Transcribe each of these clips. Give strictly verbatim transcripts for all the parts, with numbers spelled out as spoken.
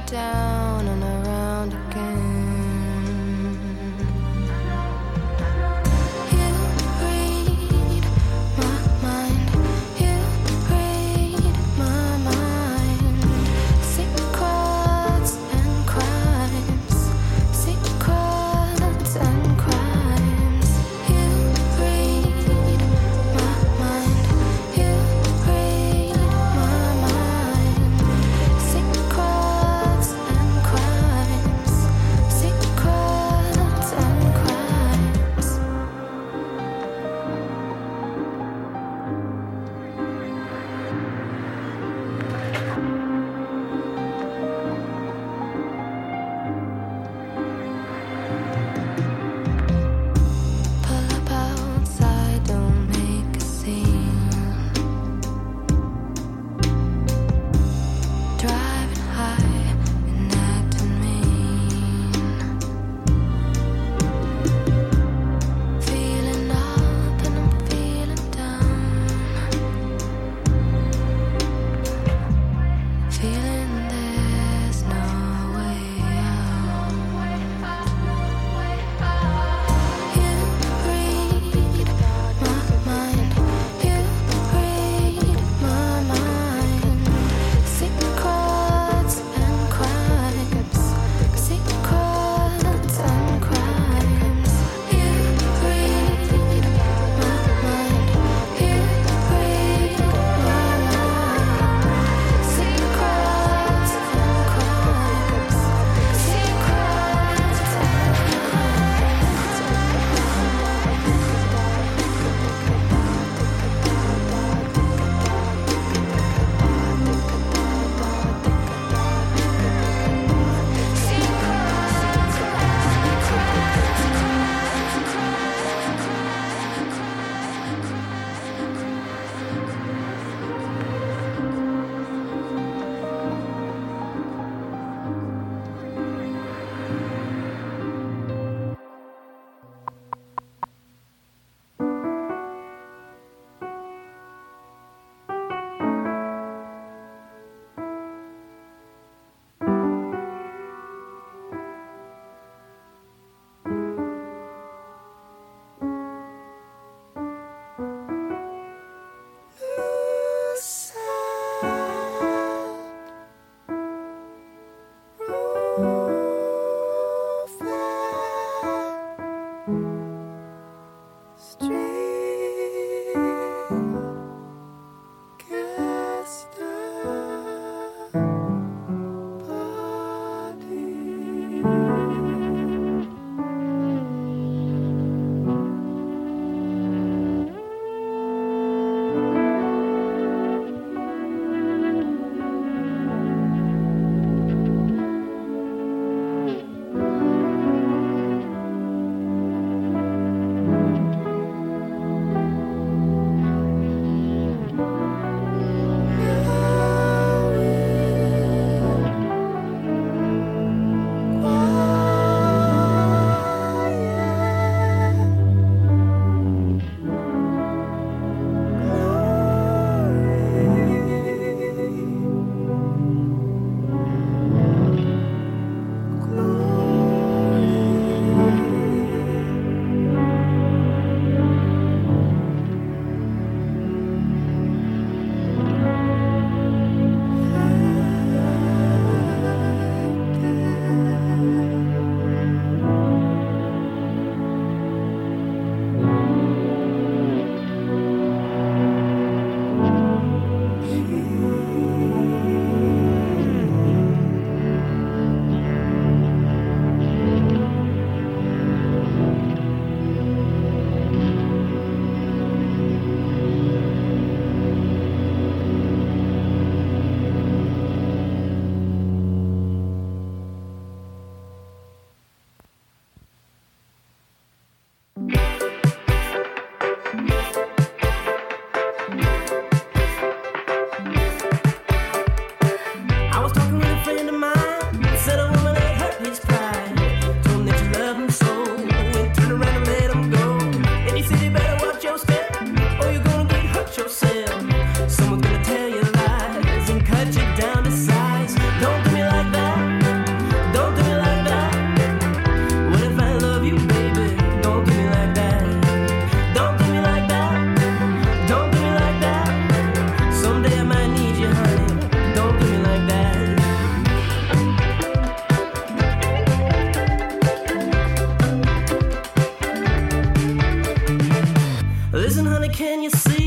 down and around again. You read my mind, you read my mind. Secrets and crimes, secrets and crimes. You read my mind, you read my mind. Secrets and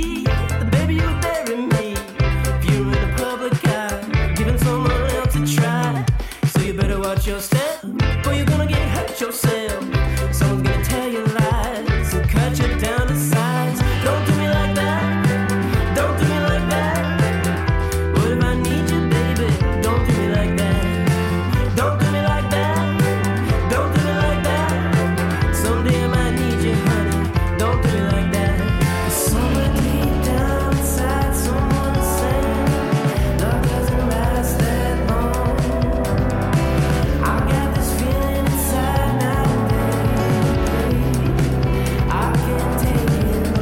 see the baby you bury me. If you're in the public eye, giving someone else a try. So you better watch your step, or you're gonna get hurt yourself. Someone's gonna tell you lies and cut you down to size. Don't do me like that. Don't do me like that. What if I need you, baby? Don't do me like that. Don't do me like that. Don't do me like that. Someday I might need you, honey. Don't do me like that. There's someone deep down inside, someone to say love doesn't last that long. I got this feeling inside now, baby. I can't take it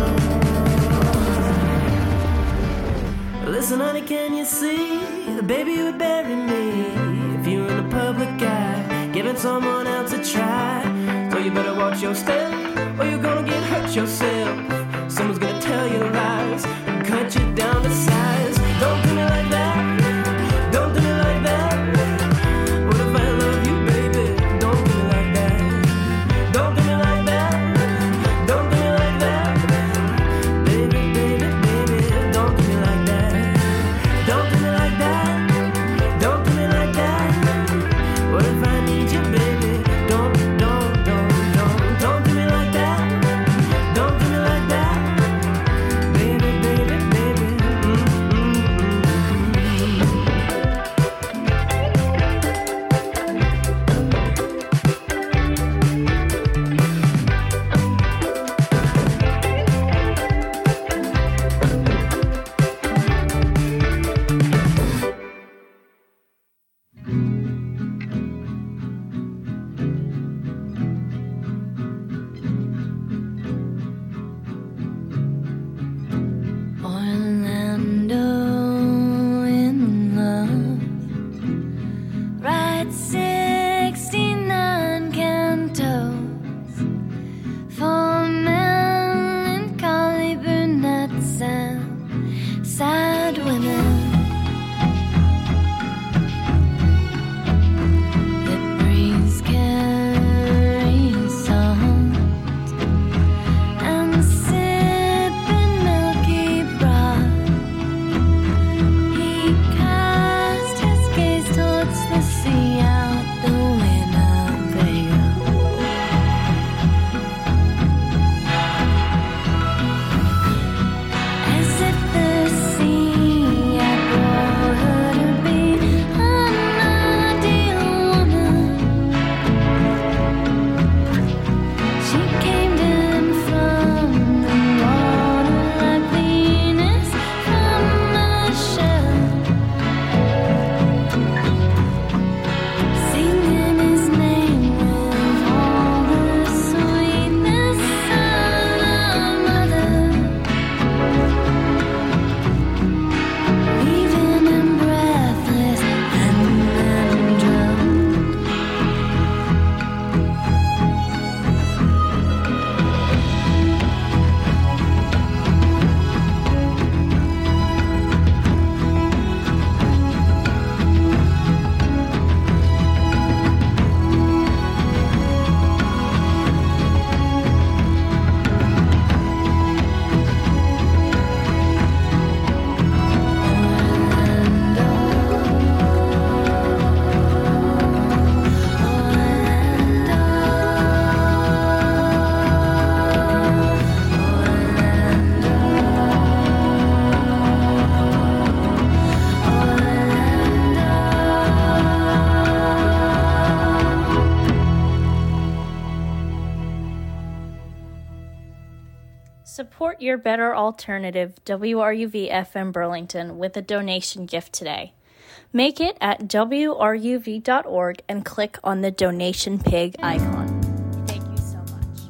no more. Listen, honey, can you see the baby who would bury me? If you're in the public eye, giving someone else a try. So you better watch your step, or you're gonna get hurt yourself. Someone's gonna tell you lies and cut you down to size. Don't do me like that. Don't do me like that. What if I love you, baby? Don't do me like that. Don't do me like that. Don't do me like that. Baby, baby, baby, don't do me like that. Don't do me like that. Don't do me like that. What if I need you, baby? Don't, don't, don't, don't, don't do me like that. Don't do me like that. Baby, baby, baby. Orlando in love. Write sixty-nine cantos for melancholy brunettes and sad women. The breeze carries salt and sipping milky broth. He cast his gaze towards the sea out the Winnebago. As if the sea had brought her to be an ideal woman. She came to him from the water like Venus from a shell, singing his name with all the sweetness of a mother, leaving him breathless and then drowned. Support your better alternative, W R U V F M Burlington, with a donation gift today. Make it at W R U V dot org and click on the donation pig icon. Thank you so much.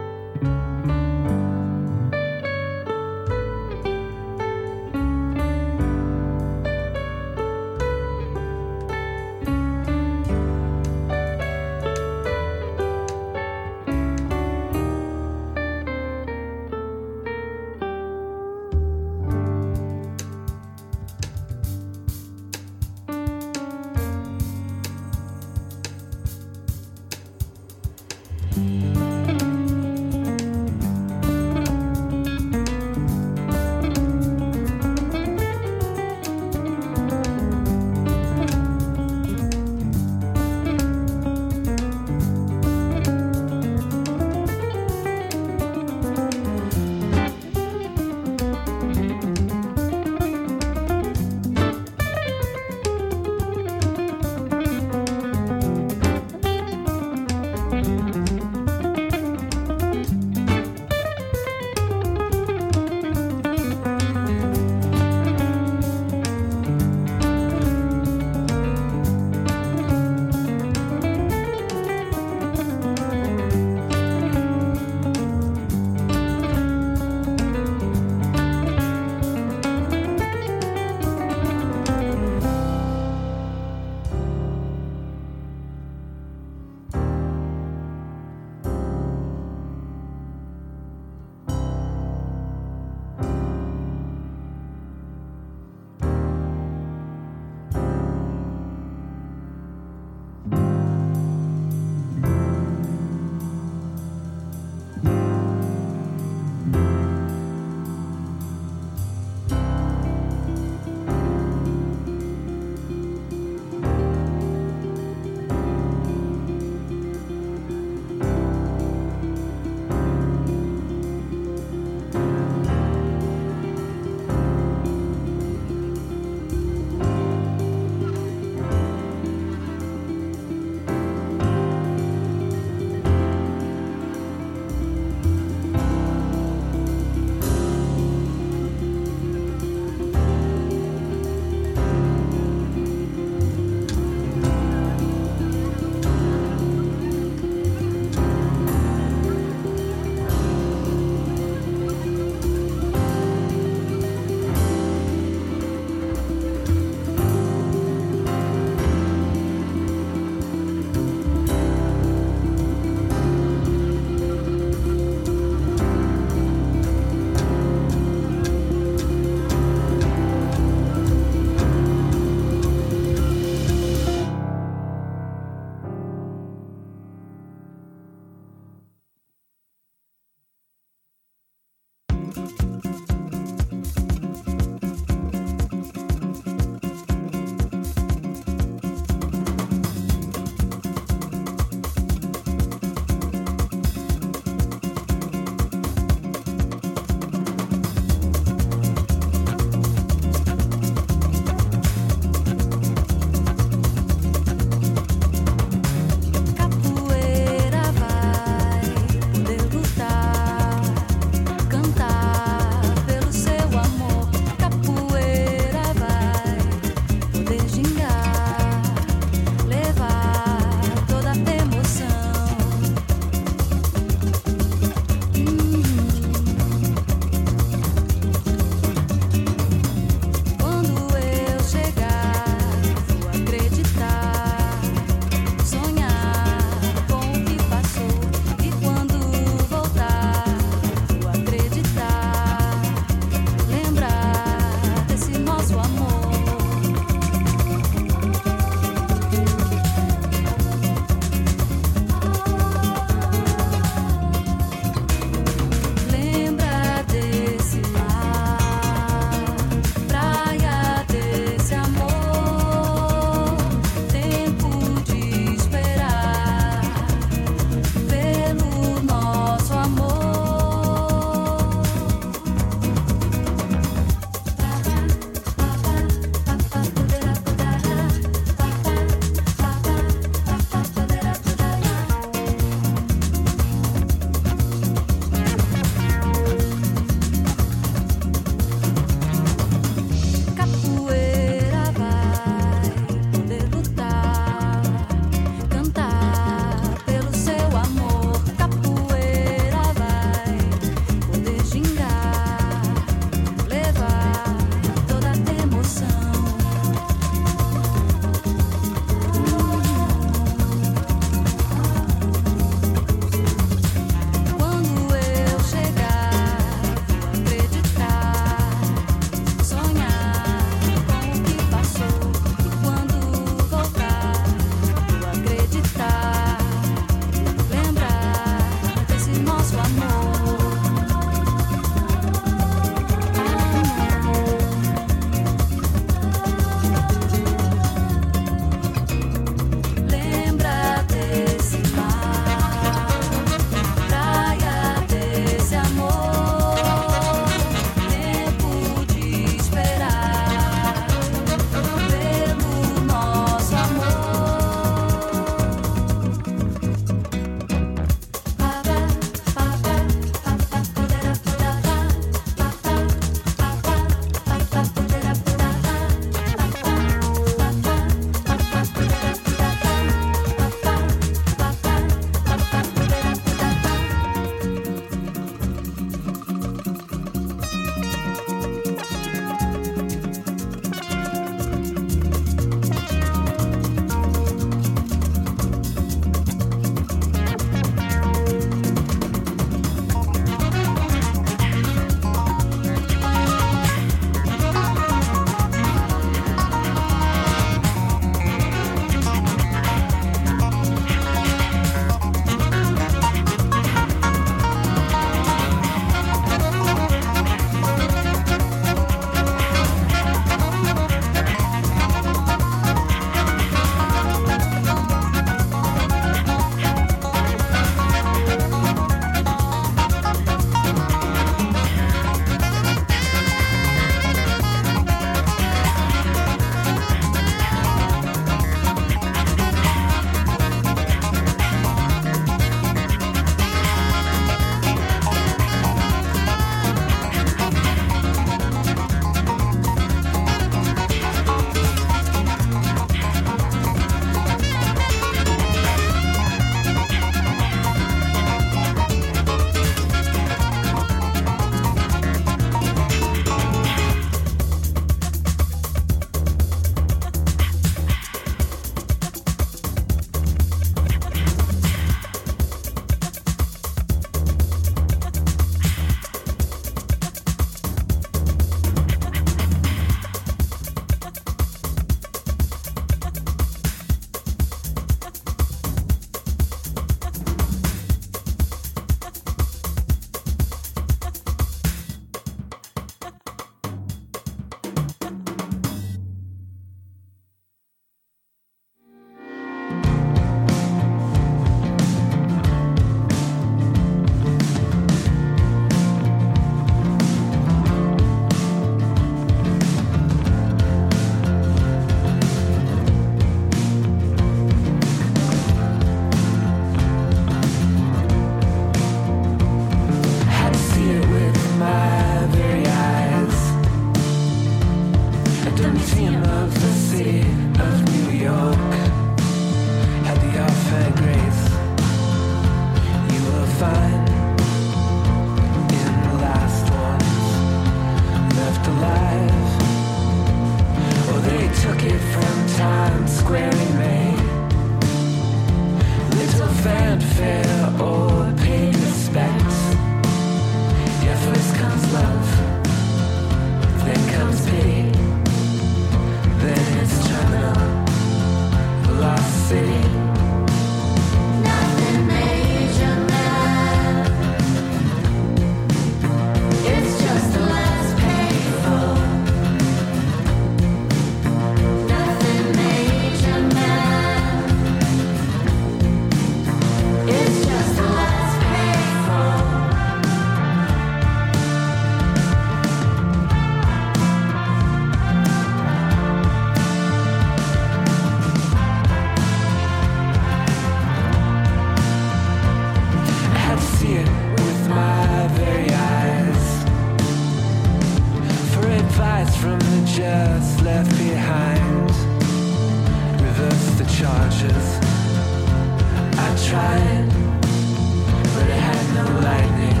just left behind. Reverse the charges. I tried, but it had no lightning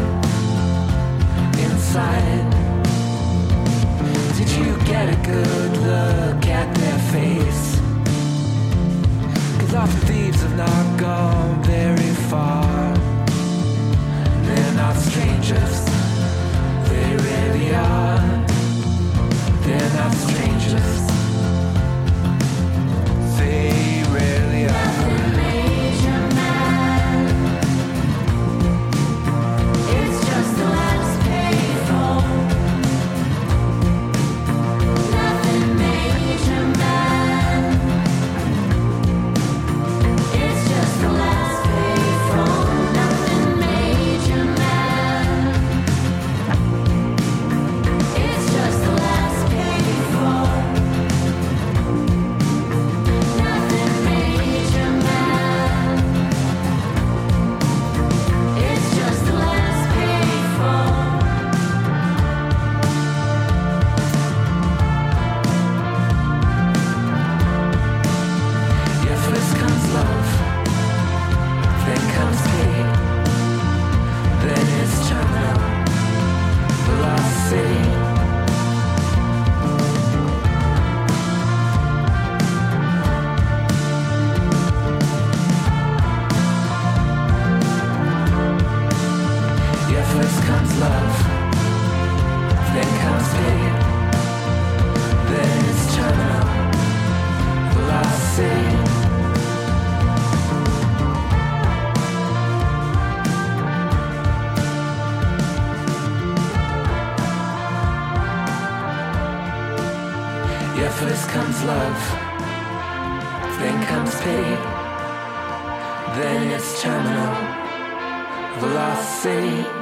inside. Did you get a good look at their face? 'Cause often thieves have not gone very far. They're not strangers, they really are. They're not strangers, they really are. Nothing major, man. It's just the last payphone. Nothing major, man. It's just the last payphone. Nothing major, man. It's just the last payphone. Nothing major, man. It's just the last payphone. Yeah, first comes love, then comes hate, then it's terminal velocity. Yeah, first comes love, then comes hate, then it's terminal velocity. Yeah, first comes love, then comes pity, then it's terminal velocity.